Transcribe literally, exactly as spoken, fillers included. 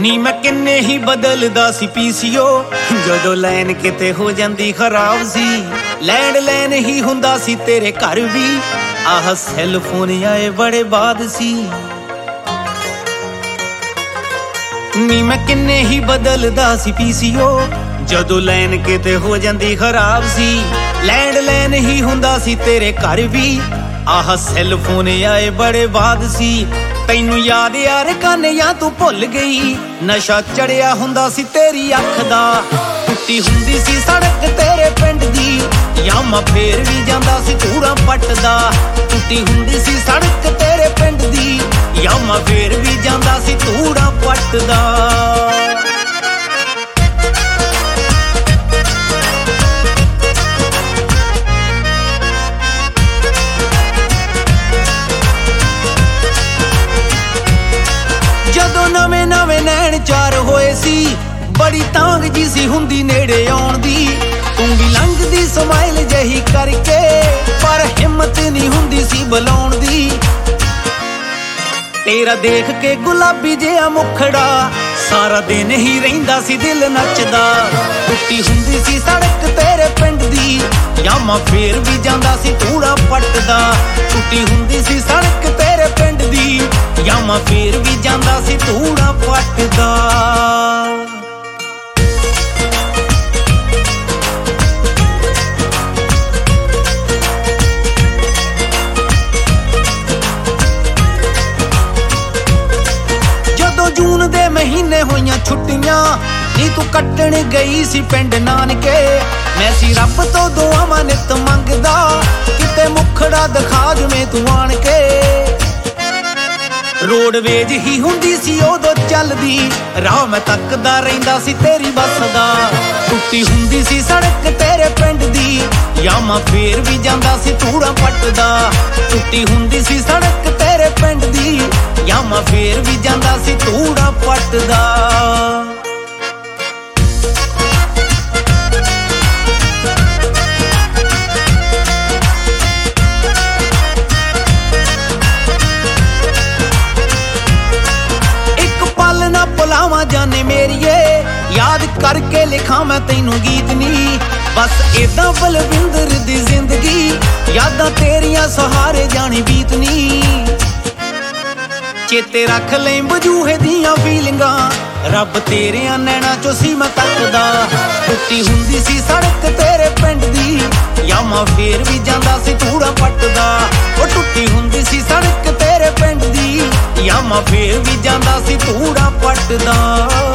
ਨੀ ਮੈਂ ਕਿੰਨੇ ਹੀ ਬਦਲਦਾ ਸੀ ਪੀਸੀਓ, ਜਦੋਂ ਲਾਈਨ ਕਿਤੇ ਹੋ ਜਾਂਦੀ ਖਰਾਬ ਸੀ। ਲੈਂਡ ਲਾਈਨ ਹੀ ਹੁੰਦਾ ਸੀ ਤੇਰੇ ਘਰ ਵੀ, ਆਹ ਸੈੱਲ ਫੋਨ ਆਏ ਬੜੇ ਬਾਅਦ ਸੀ। ਨੀ ਮੈਂ ਕਿੰਨੇ ਹੀ ਬਦਲਦਾ ਸੀ ਪੀਸੀਓ, ਜਦੋਂ ਲਾਈਨ ਕਿਤੇ ਹੋ ਜਾਂਦੀ ਖਰਾਬ ਸੀ। ਲੈਂਡ ਲਾਈਨ ਹੀ ਹੁੰਦਾ ਸੀ ਤੇਰੇ ਘਰ ਵੀ, ਆਹ ਸੈੱਲ ਫੋਨ ਆਏ ਬੜੇ ਬਾਅਦ ਸੀ। ਤੈਨੂੰ ਯਾਦ ਯਾਰ ਕਾਨਿਆਂ ਤੂੰ ਭੁੱਲ ਗਈ, ਨਸ਼ਾ ਚੜਿਆ ਹੁੰਦਾ ਸੀ ਤੇਰੀ ਅੱਖ ਦਾ। ਟੁੱਟੀ ਹੁੰਦੀ ਸੀ ਸੜਕ ਤੇਰੇ ਪਿੰਡ ਦੀ, ਯਾਮਾ ਫੇਰ ਵੀ ਜਾਂਦਾ ਸੀ ਧੂੜਾ ਪੱਟਦਾ। ਟੁੱਟੀ ਹੁੰਦੀ ਸੀ ਸੜਕ ਤੇਰੇ ਪਿੰਡ ਦੀ, ਯਾਮਾ ਫੇਰ ਵੀ ਜਾਂਦਾ ਸੀ ਧੂੜਾ ਪੱਟਦਾ। ਜਦੋਂ ਨਵੇਂ ਨਵੇਂ ਨੈਣ ਚਾਰ ਹੋਏ ਸੀ, ਬੜੀ ਤਾਂਗ ਜੀ ਸੀ ਹੁੰਦੀ ਨੇੜੇ ਆਉਣ ਦੀ। ਤੂੰ ਵੀ ਲੰਘਦੀ ਸਮਾਈਲ ਜਹੀ ਕਰਕੇ, ਪਰ ਹਿੰਮਤ ਨਹੀਂ ਹੁੰਦੀ ਸੀ ਬੁਲਾਉਣ ਦੀ। ਤੇਰਾ ਦੇਖ ਕੇ ਗੁਲਾਬੀ ਜਿਹਾ ਮੁਖੜਾ, ਸਾਰਾ ਦਿਨ ਹੀ ਰਹਿੰਦਾ ਸੀ ਦਿਲ ਨੱਚਦਾ। ਟੁੱਟੀ ਹੁੰਦੀ ਸੀ ਸੜਕ ਤੇਰੇ ਪਿੰਡ ਦੀ, ਯਾਮਾ ਫੇਰ ਵੀ ਜਾਂਦਾ ਸੀ ਧੂੜਾ ਪੱਟਦਾ। ਟੁੱਟੀ ਹੁੰਦੀ ਸੀ ਸੜਕ ਤੇਰੇ ਪਿੰਡ ਦੀ, ਯਾਮਾ ਫੇਰ ਵੀ ਜਾਂਦਾ ਸੀ ਧੂੜਾ ਪੱਟਦਾ। ਜਦੋਂ ਜੂਨ ਦੇ ਮਹੀਨੇ ਹੋਈਆਂ ਛੁੱਟੀਆਂ, ਨੀ ਤੂੰ ਕੱਟਣ ਗਈ ਸੀ ਪਿੰਡ ਨਾਨਕੇ। ਮੈਂ ਸੀ ਰੱਬ ਤੋਂ ਦੁਆਵਾਂ ਨਿੱਤ ਮੰਗਦਾ, ਕਿਤੇ ਮੁਖੜਾ ਦਿਖਾ ਜਿਵੇਂ ਤੂੰ ਆਣ ਕੇ। ਰੋਡਵੇਜ ਹੀ ਹੁੰਦੀ ਸੀ ਉਦੋਂ ਚੱਲਦੀ, ਰਾਹ ਮੈਂ ਤੱਕਦਾ ਰਹਿੰਦਾ ਸੀ ਤੇਰੀ ਬੱਸ ਦਾ। ਟੁੱਟੀ ਹੁੰਦੀ ਸੀ ਸੜਕ ਤੇਰੇ ਪਿੰਡ ਦੀ, ਯਾਮਾ ਫੇਰ ਵੀ ਜਾਂਦਾ ਸੀ ਧੂੜਾ ਪੱਟਦਾ। ਟੁੱਟੀ ਹੁੰਦੀ ਸੀ ਸੜਕ ਤੇਰੇ ਪਿੰਡ ਦੀ, ਯਾਮਾ ਫੇਰ ਵੀ ਜਾਂਦਾ ਸੀ ਧੂੜਾ ਪੱਟਦਾ। ਭੁਲਾਵਾਂ ਜਾਨੇ ਮੇਰੀਏ, ਯਾਦ ਕਰਕੇ ਲਿਖਾਂ ਮੈਂ ਤੈਨੂੰ ਗੀਤ ਨੀ। ਬਸ ਏਦਾਂ ਬਲਵਿੰਦਰ ਦੀ ਜ਼ਿੰਦਗੀ, ਯਾਦਾਂ ਤੇਰੀਆਂ ਸਹਾਰੇ ਜਾਣੀ ਬੀਤਨੀ। ਚੇਤੇ ਰੱਖ ਲੈ ਵਜੂਹੇ ਦੀਆਂ ਫੀਲਿੰਗਾਂ, ਰੱਬ ਤੇਰਿਆਂ ਨੈਣਾਂ ਚੋਂ ਸੀ ਮੈਂ ਤੱਕਦਾ। ਟੁੱਟੀ ਹੁੰਦੀ ਸੀ ਸੜਕ ਤੇਰੇ ਪਿੰਡ ਦੀ, ਯਾਮਾ ਫੇਰ ਵੀ ਜਾਂਦਾ ਸੀ ਧੂੜਾ ਪੱਟਦਾ। ਉਹ ਟੁੱਟੀ ਹੁੰਦੀ ਸੀ ਸੜਕ ਤੇਰੇ ਪਿੰਡ ਦੀ, ਯਾਮਾ ਫੇਰ ਵੀ ਜਾਂਦਾ ਸੀ ਧੂੜਾ ਪੱਟਦਾ।